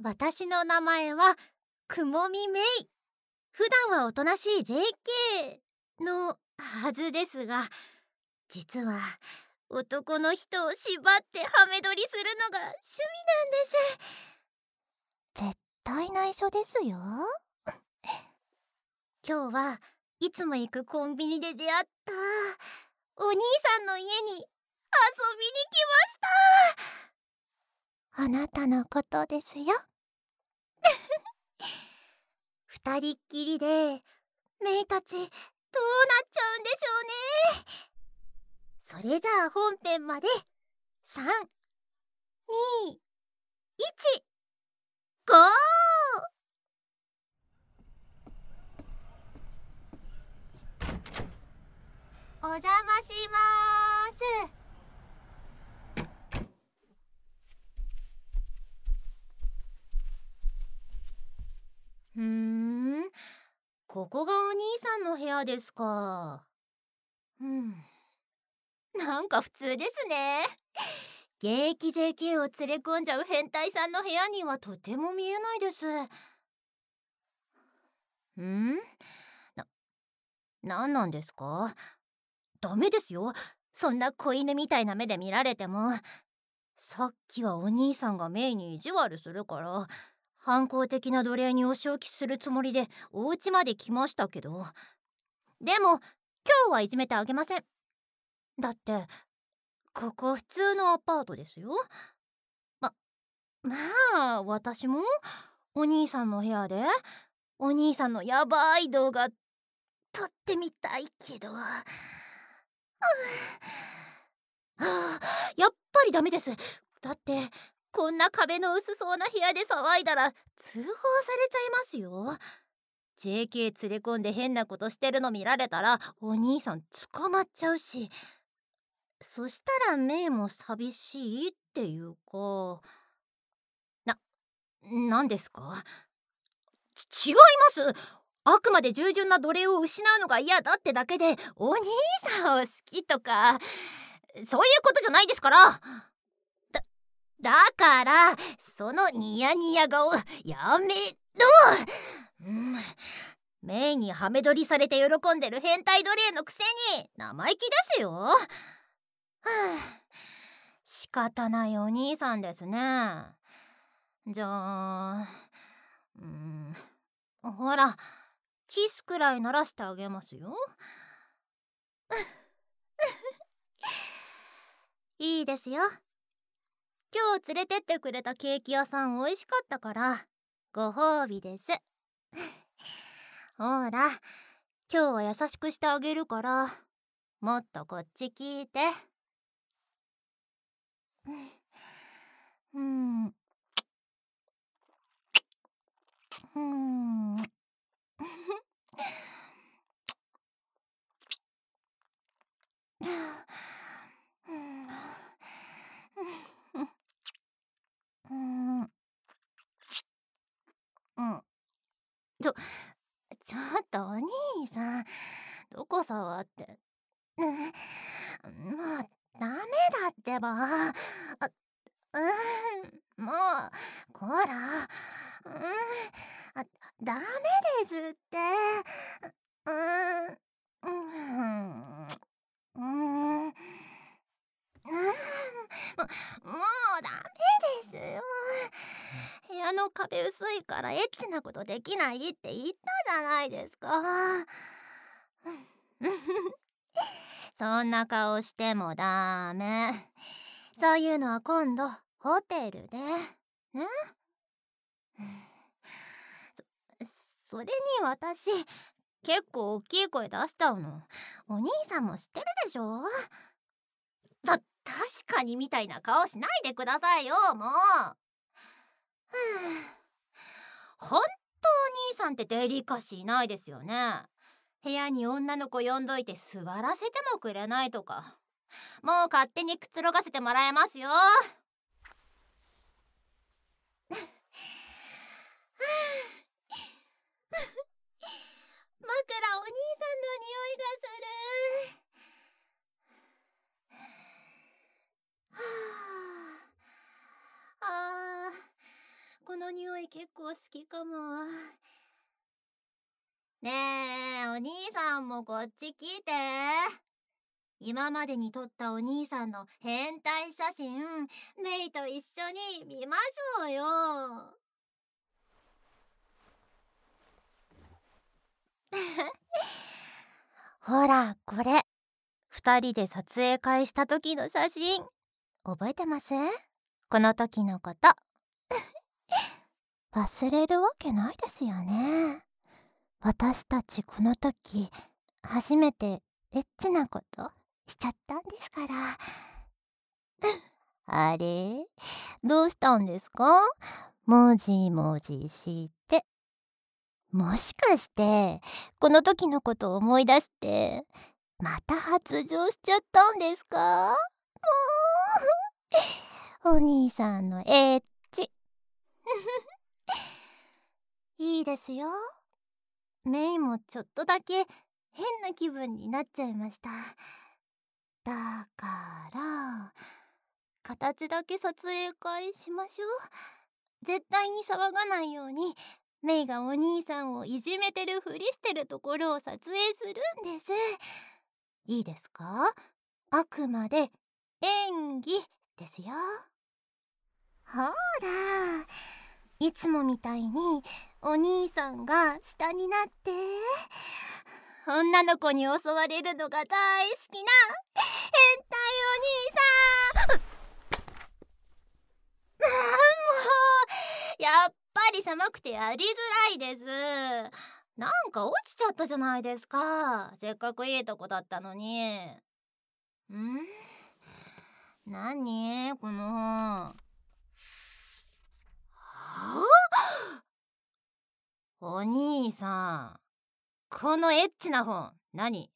私の名前はくもみめい。普段はおとなしい JK のはずですが、実は男の人を縛ってハメ撮りするのが趣味なんです。 絶対内緒ですよ。 今日はいつも行くコンビニで出会ったお兄さんの家に遊びに来ました。 あなたのことですよ。 二人っきりでメイたちどうなっちゃうんでしょうね。それじゃあ本編まで3、2、1、ゴー。お邪魔しまーす。ここがお兄さんの部屋ですか。なんか普通ですね。現役 JK を連れ込んじゃう変態さんの部屋にはとても見えないです。なんなんですか？ダメですよ。そんな子犬みたいな目で見られても。さっきはお兄さんがメイに意地悪するから反抗的な奴隷にお仕置きするつもりでお家まで来ましたけど、でも今日はいじめてあげません。だってここ普通のアパートですよ。まあ私もお兄さんの部屋でお兄さんのやばい動画撮ってみたいけど、やっぱりダメです。だってこんな壁の薄そうな部屋で騒いだら通報されちゃいますよ。JK 連れ込んで変なことしてるの見られたらお兄さん捕まっちゃうし、そしたらメイも寂しいっていうか。なんですか？違います。あくまで従順な奴隷を失うのが嫌だってだけでお兄さんを好きとかそういうことじゃないですから。だからそのニヤニヤ顔やめろ。メイにハメ撮りされて喜んでる変態奴隷のくせに生意気ですよ。はあ、仕方ないお兄さんですね。じゃあほらキスくらいならしてあげますよ。いいですよ。今日連れてってくれたケーキ屋さん美味しかったからご褒美です。ほら今日は優しくしてあげるからもっとこっち聞いて。うんうんちょっとお兄さんどこ触って。もうダメだってば。もうこらダメですって。もうダメですよ。部屋の壁薄いからエッチなことできないって言ったじゃないですか。そんな顔してもダメ。そういうのは今度ホテルでね。それに私結構大きい声出しちゃうのお兄さんも知ってるでしょ。確かにみたいな顔しないでくださいよもう。ほんとお兄さんってデリカシーないですよね。部屋に女の子呼んどいて座らせてもくれないとか。もう勝手にくつろがせてもらえますよ。枕お兄さんの匂いがする。はあ、ここの匂い結構好きかも。ねえ、お兄さんもこっち来て。今までに撮ったお兄さんの変態写真、メイと一緒に見ましょうよ。 ほら、これ。 二人で撮影会した時の写真、 覚えてます？この時のこと。忘れるわけないですよね。私たちこの時、初めてエッチなことしちゃったんですから。あれ？どうしたんですか？もじもじして。もしかして、この時のことを思い出して、また発情しちゃったんですか？もうお兄さんのエッチ。 いいですよ。メイもちょっとだけ変な気分になっちゃいました。だから形だけ撮影会しましょう。絶対に騒がないようにメイがお兄さんをいじめてるふりしてるところを撮影するんです。いいですか？あくまで演技ですよ。ほら、いつもみたいにお兄さんが下になって女の子に襲われるのが大好きな変態お兄さん。もうやっぱり狭くてやりづらいです。なんか落ちちゃったじゃないですか。せっかくいいとこだったのに。何この本。お兄さん、このエッチな本何？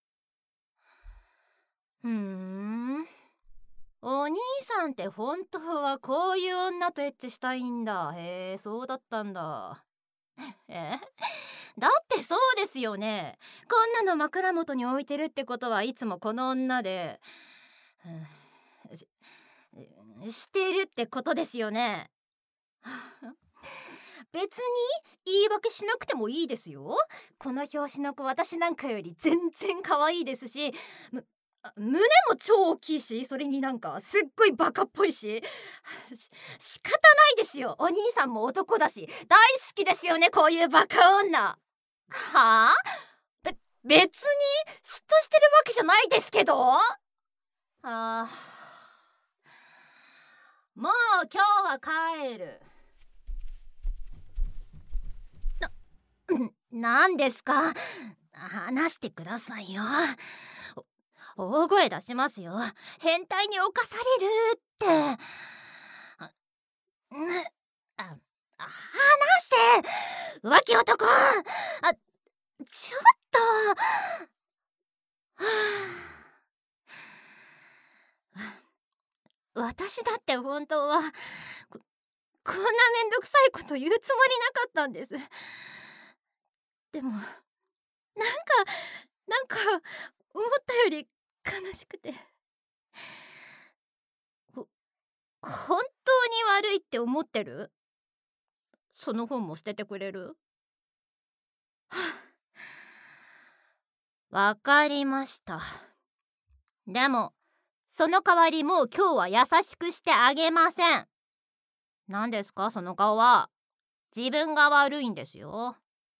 お兄さんって本当はこういう女とエッチしたいんだ。へえ、そうだったんだ。だってそうですよね。こんなの枕元に置いてるってことはいつもこの女で、してるってことですよね。別に言い訳しなくてもいいですよ。この表紙の子私なんかより全然可愛いですし、胸も超大きいし、それになんかすっごいバカっぽいし、仕方ないですよ。お兄さんも男だし大好きですよね、こういうバカ女。はあ？別に嫉妬してるわけじゃないですけど。もう今日は帰る。何ですか？話してくださいよ。大声出しますよ。変態に侵されるって。話せ浮気男。ちょっと。私だって本当はこんなめんどくさいこと言うつもりなかったんです。でもなんか思ったより悲しくて、本当に悪いって思ってる？その本も捨ててくれる？わかりました。でもその代わりもう今日は優しくしてあげません。何ですかその顔は。自分が悪いんですよ。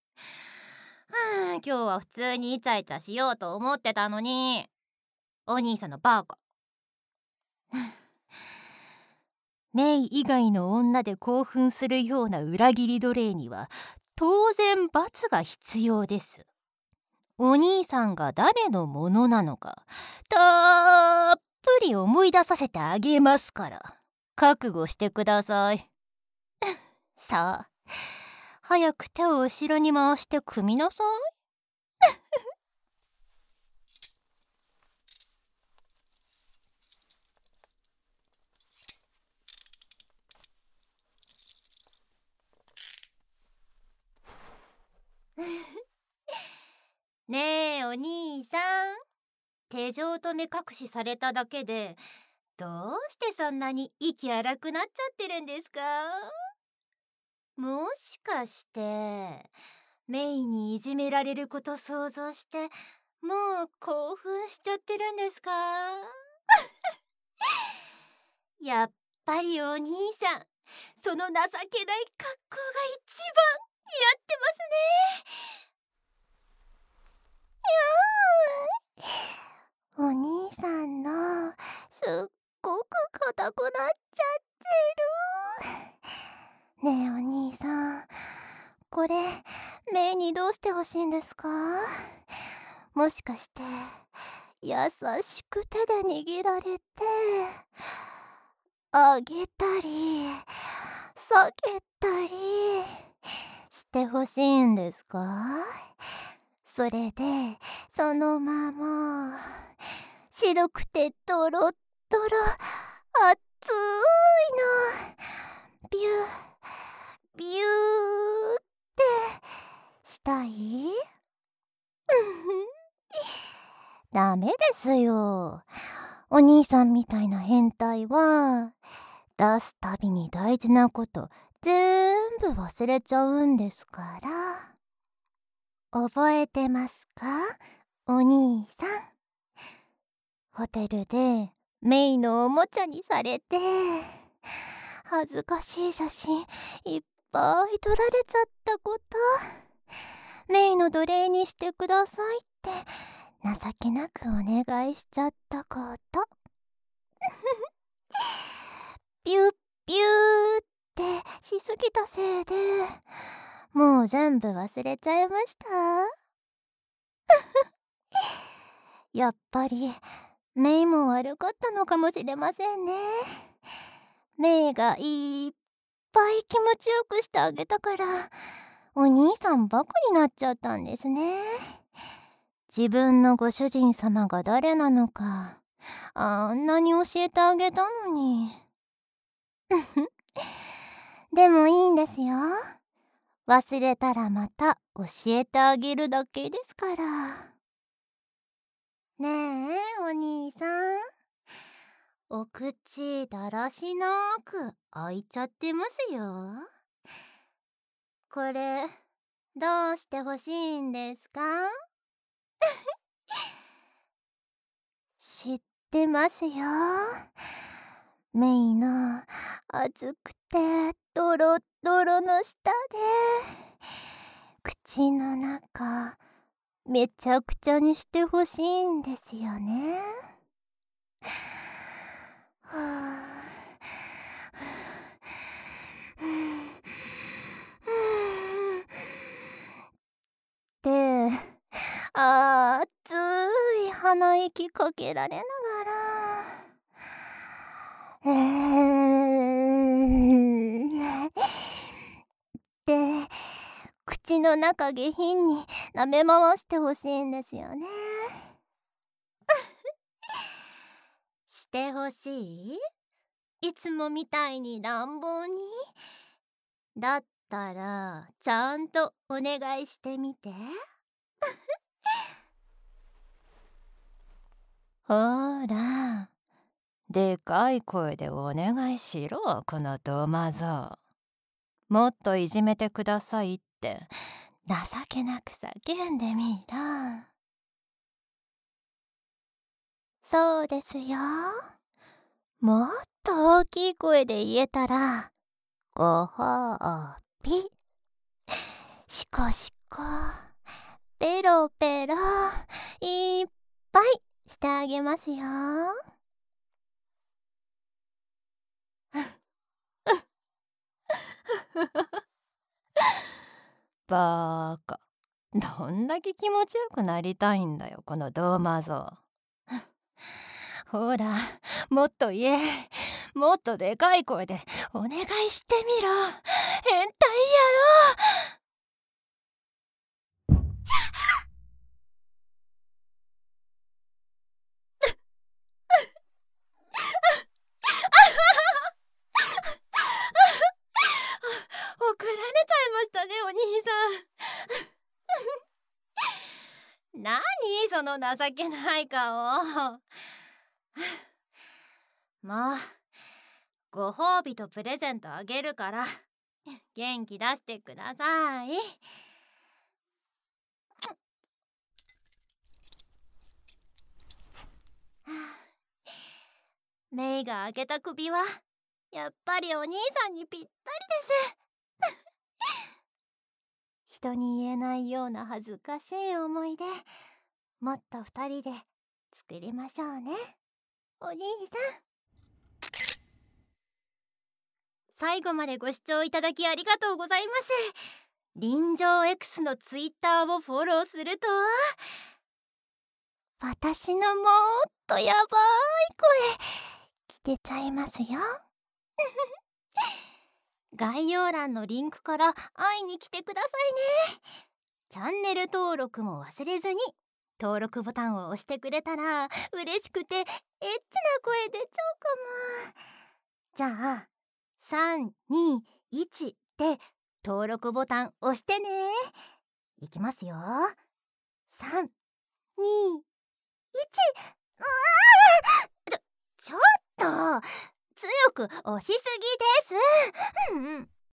今日は普通にイチャイチャしようと思ってたのに。お兄さんのバカ。 メイ以外の女で興奮するような裏切り奴隷には当然罰が必要です。お兄さんが誰のものなのかたっぷり思い出させてあげますから覚悟してください。さあ早く手を後ろに回して組みなさい。 ねえお兄さん、手錠止め隠しされただけでどうしてそんなに息荒くなっちゃってるんですか？ もしかしてメイにいじめられること想像してもう興奮しちゃってるんですか？やっぱりお兄さん、その情けない格好が一番似合ってますお兄さんのすっごく硬くなっちゃってる。ねえお兄さん、これメイにどうしてほしいんですか？もしかして優しく手で握られてあげたり下げたりしてほしいんですか？それでそのまま白くてドロッドロ熱いのビュービューってしたい？ダメですよ。お兄さんみたいな変態は出すたびに大事なこと全部忘れちゃうんですから。覚えてますか、お兄さん。ホテルでメイのおもちゃにされて恥ずかしい写真いっぱい撮られちゃったこと、メイの奴隷にしてくださいって情けなくお願いしちゃったことピュッピューってしすぎたせいでもう全部忘れちゃいました。やっぱりメイも悪かったのかもしれませんね。メイがいっぱい気持ちよくしてあげたからお兄さんバカになっちゃったんですね。自分のご主人様が誰なのかあんなに教えてあげたのに。でもいいんですよ。忘れたらまた教えてあげるだけですから。 ねえお兄さん、お口だらしなく開いちゃってますよ。これどうしてほしいんですか？ 知ってますよ。メイの熱くてドロッドロの下で口の中めちゃくちゃにしてほしいんですよね。はあ、で熱い鼻息かけられながらで口の中下品に舐め回してほしいんですよね。 してほしい？いつもみたいに乱暴に？だったらちゃんとお願いしてみて。 ほら、でかい声でお願いしろ、このドマゾ。もっといじめてくださいって情けなく叫んでみろ。そうですよ。もっと大きい声で言えたらご褒美。シコシコペロペロいっぱいしてあげますよ。バーカ。どんだけ気持ちよくなりたいんだよ、このドーマゾ。ほら、もっと言え。もっとでかい声でお願いしてみろ。変態怒られちゃいましたねお兄さん。何その情けない顔。もうご褒美とプレゼントあげるから元気出してください。メイが開けた首はやっぱりお兄さんにぴったりです。 人に言えないような恥ずかしい思い出、もっと二人で作りましょうね、お兄さん。 最後までご視聴いただきありがとうございます。臨場 X のツイッターをフォローすると、 私のもっとやばい声聞けちゃいますよ。 概要欄のリンクから会いに来てくださいね。チャンネル登録も忘れずに、登録ボタンを押してくれたら嬉しくてエッチな声出ちゃうかも。じゃあ3、2、1で登録ボタン押してね。いきますよ。3、2、1。ちょっと強く押しすぎです。